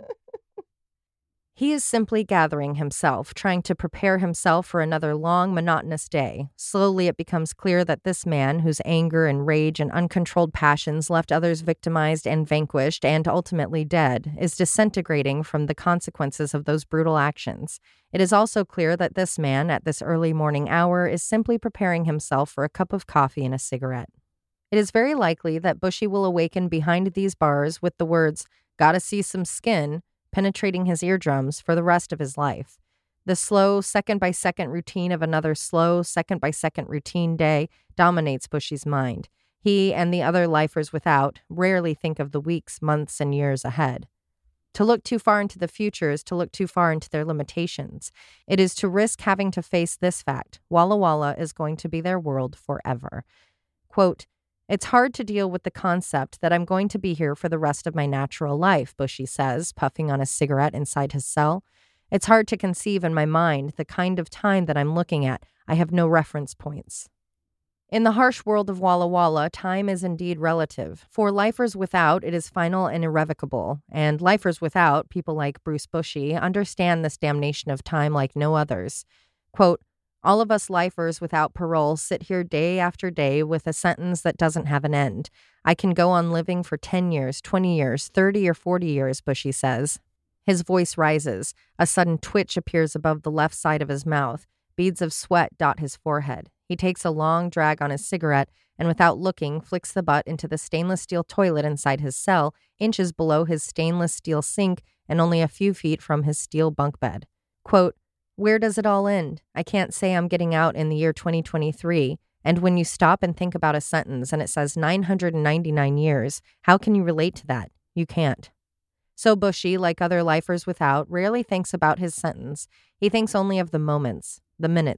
He is simply gathering himself, trying to prepare himself for another long, monotonous day. Slowly, it becomes clear that this man, whose anger and rage and uncontrolled passions left others victimized and vanquished and ultimately dead, is disintegrating from the consequences of those brutal actions. It is also clear that this man, at this early morning hour, is simply preparing himself for a cup of coffee and a cigarette. It is very likely that Bushy will awaken behind these bars with the words, "Gotta see some skin," penetrating his eardrums for the rest of his life. The slow, second-by-second routine of another slow, second-by-second routine day dominates Bushy's mind. He and the other lifers without rarely think of the weeks, months, and years ahead. To look too far into the future is to look too far into their limitations. It is to risk having to face this fact: Walla Walla is going to be their world forever. Quote, "It's hard to deal with the concept that I'm going to be here for the rest of my natural life," Bushy says, puffing on a cigarette inside his cell. "It's hard to conceive in my mind the kind of time that I'm looking at. I have no reference points." In the harsh world of Walla Walla, time is indeed relative. For lifers without, it is final and irrevocable. And lifers without, people like Bruce Bushy, understand this damnation of time like no others. Quote, "All of us lifers without parole sit here day after day with a sentence that doesn't have an end. I can go on living for ten years, twenty years, thirty or forty years, Bushy says." His voice rises. A sudden twitch appears above the left side of his mouth. Beads of sweat dot his forehead. He takes a long drag on his cigarette and without looking flicks the butt into the stainless steel toilet inside his cell, inches below his stainless steel sink and only a few feet from his steel bunk bed. Quote, "Where does it all end? I can't say I'm getting out in the year twenty twenty-three. And when you stop and think about a sentence and it says nine hundred ninety-nine years, how can you relate to that? You can't." So Bushy, like other lifers without, rarely thinks about his sentence. He thinks only of the moments, the minutes.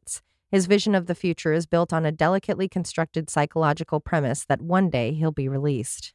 His vision of the future is built on a delicately constructed psychological premise that one day he'll be released.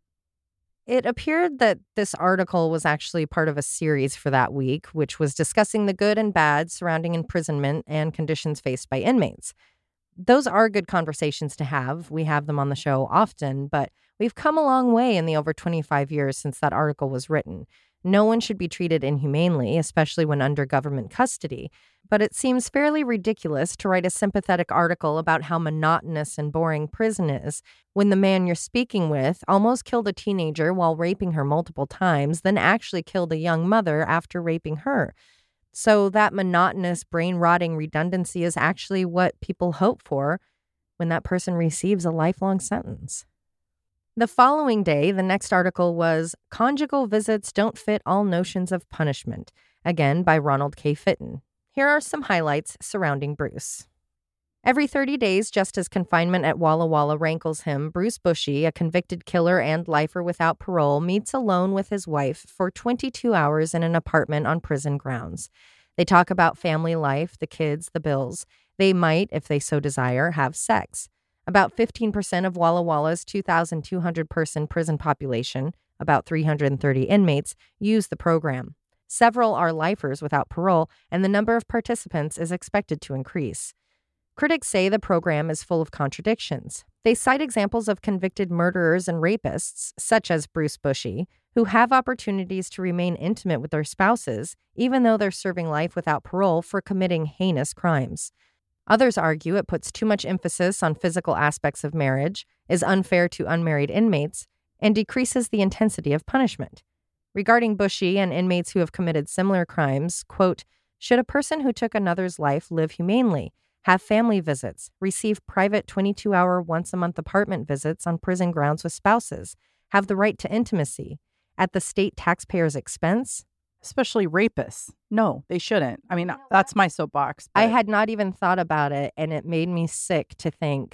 It appeared that this article was actually part of a series for that week, which was discussing the good and bad surrounding imprisonment and conditions faced by inmates. Those are good conversations to have. We have them on the show often, but we've come a long way in the over twenty-five years since that article was written. No one should be treated inhumanely, especially when under government custody. But it seems fairly ridiculous to write a sympathetic article about how monotonous and boring prison is when the man you're speaking with almost killed a teenager while raping her multiple times, then actually killed a young mother after raping her. So that monotonous, brain-rotting redundancy is actually what people hope for when that person receives a lifelong sentence. The following day, the next article was Conjugal Visits Don't Fit All Notions of Punishment, again by Ronald K. Fitton. Here are some highlights surrounding Bruce. Every thirty days, just as confinement at Walla Walla rankles him, Bruce Bushy, a convicted killer and lifer without parole, meets alone with his wife for twenty-two hours in an apartment on prison grounds. They talk about family life, the kids, the bills. They might, if they so desire, have sex. About fifteen percent of Walla Walla's two thousand two hundred person prison population, about three hundred thirty inmates, use the program. Several are lifers without parole, and the number of participants is expected to increase. Critics say the program is full of contradictions. They cite examples of convicted murderers and rapists, such as Bruce Bushy, who have opportunities to remain intimate with their spouses, even though they're serving life without parole for committing heinous crimes. Others argue it puts too much emphasis on physical aspects of marriage, is unfair to unmarried inmates, and decreases the intensity of punishment. Regarding Bushy and inmates who have committed similar crimes, quote, should a person who took another's life live humanely, have family visits, receive private twenty-two hour once-a-month apartment visits on prison grounds with spouses, have the right to intimacy, at the state taxpayer's expense? Especially rapists. No, they shouldn't. I mean, that's my soapbox. I had not even thought about it, and it made me sick to think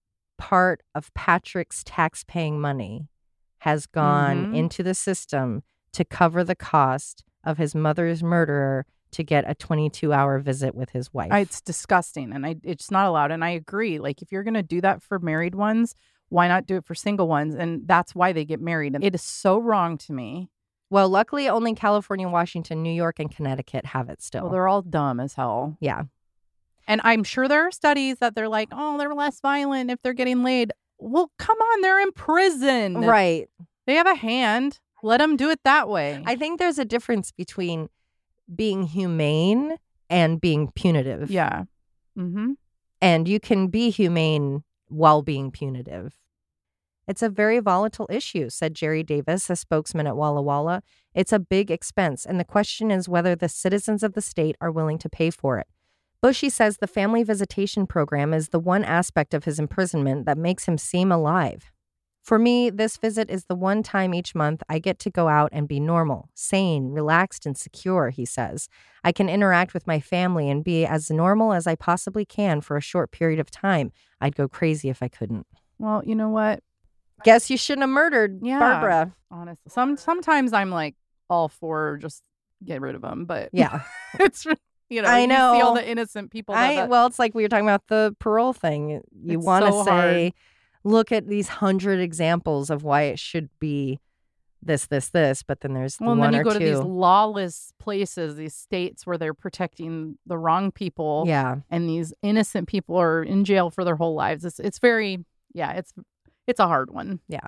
part of Patrick's tax-paying money has gone Mhm. into the system to cover the cost of his mother's murderer to get a twenty-two hour visit with his wife. I, it's disgusting, and I it's not allowed. And I agree. Like, if you're going to do that for married ones, why not do it for single ones? And that's why they get married. And it is so wrong to me. Well, luckily, only California, Washington, New York, and Connecticut have it still. Well, they're all dumb as hell. Yeah. And I'm sure there are studies that they're like, oh, they're less violent if they're getting laid. Well, come on, they're in prison. Right. They have a hand. Let them do it that way. I think there's a difference between being humane and being punitive. Yeah. Mm-hmm. And you can be humane while being punitive. It's a very volatile issue, said Jerry Davis, a spokesman at Walla Walla. It's a big expense, and the question is whether the citizens of the state are willing to pay for it. Bushy says the family visitation program is the one aspect of his imprisonment that makes him seem alive. For me, this visit is the one time each month I get to go out and be normal, sane, relaxed, and secure, he says. I can interact with my family and be as normal as I possibly can for a short period of time. I'd go crazy if I couldn't. Well, you know what? Guess you shouldn't have murdered Yeah. Barbara. Honestly, some sometimes I'm like all for just get rid of them, but Yeah. it's you know I you know. see all the innocent people. That, I that- well, it's like we were talking about the parole thing. You It's want to so say, hard. look at these hundred examples of why it should be this, this, this, but then there's the well, and one then you or go two. to these lawless places, these states where they're protecting the wrong people, Yeah. and these innocent people are in jail for their whole lives. It's it's very yeah, it's it's a hard one. Yeah.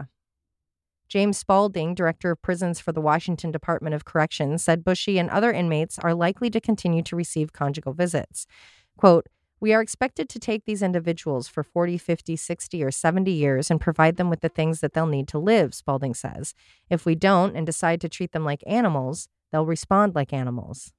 James Spalding, director of prisons for the Washington Department of Corrections, said Bushy and other inmates are likely to continue to receive conjugal visits. Quote, we are expected to take these individuals for forty, fifty, sixty, or seventy years and provide them with the things that they'll need to live, Spalding says. If we don't and decide to treat them like animals, they'll respond like animals.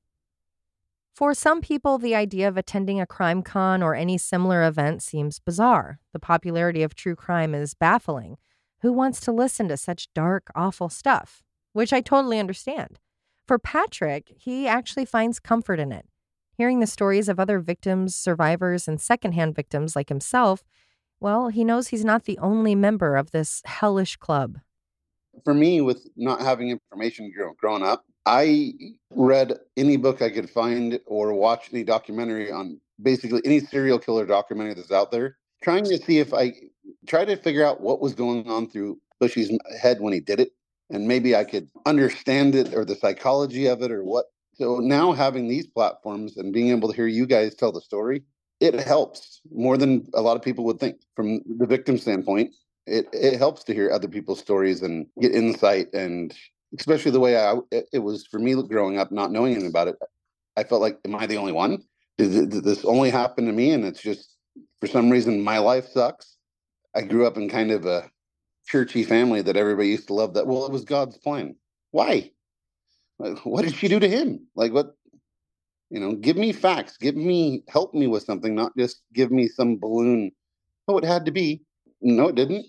For some people, the idea of attending a crime con or any similar event seems bizarre. The popularity of true crime is baffling. Who wants to listen to such dark, awful stuff? Which I totally understand. For Patrick, he actually finds comfort in it. Hearing the stories of other victims, survivors, and secondhand victims like himself, well, he knows he's not the only member of this hellish club. For me, with not having information grow, growing up, I read any book I could find or watch any documentary on basically any serial killer documentary that's out there, trying to see if I try to figure out what was going on through Bushy's head when he did it. And maybe I could understand it or the psychology of it or what. So now having these platforms and being able to hear you guys tell the story, it helps more than a lot of people would think. From the victim standpoint, it, it helps to hear other people's stories and get insight. And especially the way I, it, it was for me growing up, not knowing anything about it. I felt like, am I the only one? Did, did this only happen to me? And it's just, for some reason, my life sucks. I grew up in kind of a churchy family that everybody used to love that. Well, it was God's plan. Why? What did she do to him? Like, what, you know, give me facts, give me, help me with something, not just give me some balloon. Oh, it had to be. No, it didn't.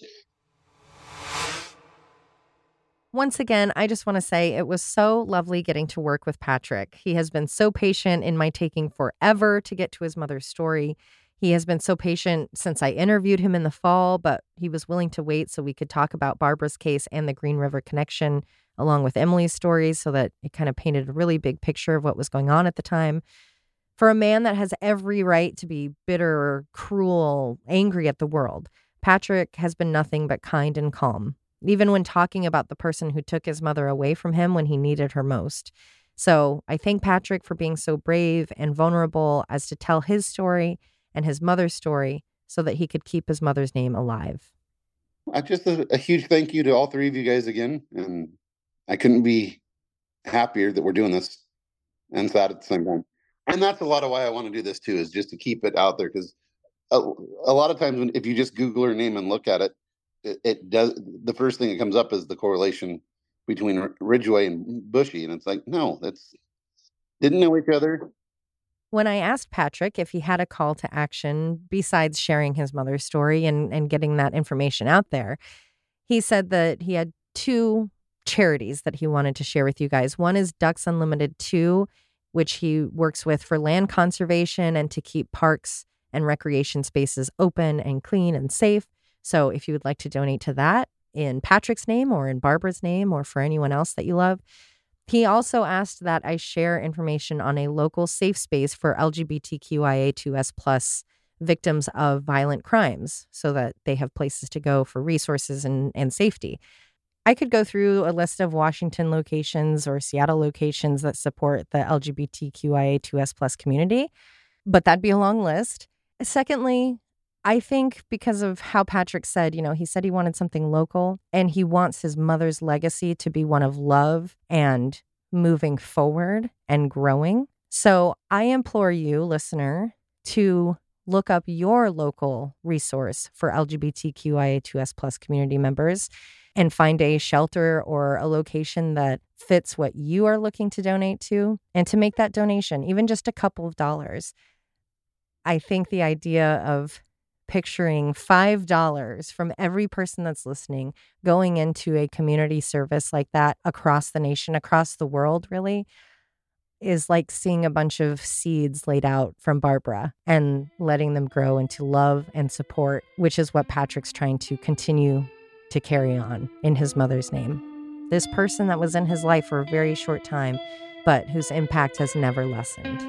Once again, I just want to say it was so lovely getting to work with Patrick. He has been so patient in my taking forever to get to his mother's story. He has been so patient since I interviewed him in the fall, but he was willing to wait so we could talk about Barbara's case and the Green River connection along with Emily's stories so that it kind of painted a really big picture of what was going on at the time. For a man that has every right to be bitter, cruel, angry at the world, Patrick has been nothing but kind and calm, even when talking about the person who took his mother away from him when he needed her most. So I thank Patrick for being so brave and vulnerable as to tell his story and his mother's story so that he could keep his mother's name alive. I just a, a huge thank you to all three of you guys again. And I couldn't be happier that we're doing this and sad at the same time. And that's a lot of why I want to do this too, is just to keep it out there. Because a, a lot of times when, if you just Google her name and look at it, it, it does. The first thing that comes up is the correlation between Ridgway and Bushy. And it's like, no, that's didn't know each other. When I asked Patrick if he had a call to action besides sharing his mother's story and, and getting that information out there, he said that he had two charities that he wanted to share with you guys. One is Ducks Unlimited two, which he works with for land conservation and to keep parks and recreation spaces open and clean and safe. So if you would like to donate to that in Patrick's name or in Barbara's name or for anyone else that you love. He also asked that I share information on a local safe space for L G B T Q I A two S plus victims of violent crimes so that they have places to go for resources and, and safety. I could go through a list of Washington locations or Seattle locations that support the L G B T Q I A two S plus community, but that'd be a long list. Secondly, I think because of how Patrick said, you know, he said he wanted something local and he wants his mother's legacy to be one of love and moving forward and growing. So I implore you, listener, to look up your local resource for L G B T Q I A two S plus community members and find a shelter or a location that fits what you are looking to donate to and to make that donation, even just a couple of dollars. I think the idea of picturing five dollars from every person that's listening going into a community service like that across the nation, across the world, really, is like seeing a bunch of seeds laid out from Barbara and letting them grow into love and support, which is what Patrick's trying to continue to carry on in his mother's name. This person that was in his life for a very short time, but whose impact has never lessened.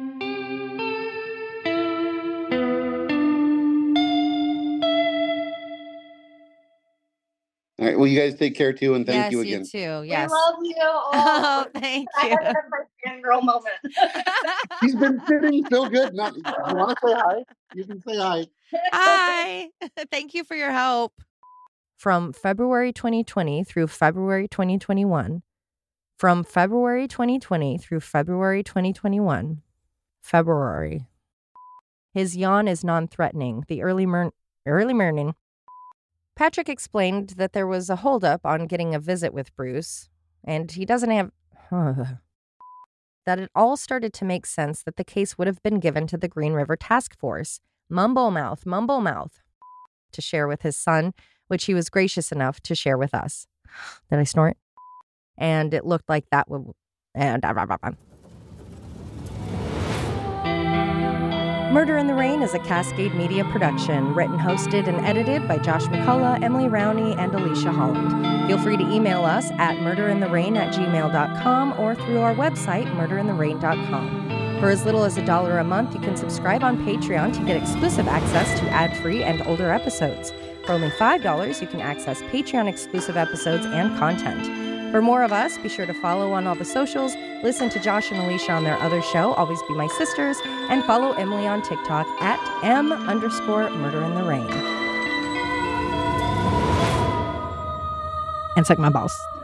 All right. Well, you guys take care too, and thank yes, you again. You too. Yes. We love you. Oh, oh thank I you. had my fangirl moment. She's been sitting so good. Not, you want to say hi? You can say hi. Hi. Thank you for your help. From February twenty twenty through February twenty twenty-one. From February twenty twenty through February twenty twenty-one. February. His yawn is non-threatening. The early mer- early morning. Patrick explained that there was a holdup on getting a visit with Bruce, and he doesn't have... that it all started to make sense that the case would have been given to the Green River Task Force, mumble mouth, mumble mouth, to share with his son, which he was gracious enough to share with us. Did I snort? And it looked like that would... And Murder in the Rain is a Cascade Media production, written, hosted, and edited by Josh McCullough, Emily Rowney, and Alicia Holland. Feel free to email us at murderintherain at gmail dot com or through our website, murder in the rain dot com. For as little as a dollar a month, you can subscribe on Patreon to get exclusive access to ad-free and older episodes. For only five dollars, you can access Patreon-exclusive episodes and content. For more of us, be sure to follow on all the socials, listen to Josh and Alicia on their other show, Always Be My Sisters, and follow Emily on TikTok at M underscore Murder in the Rain. And suck my balls.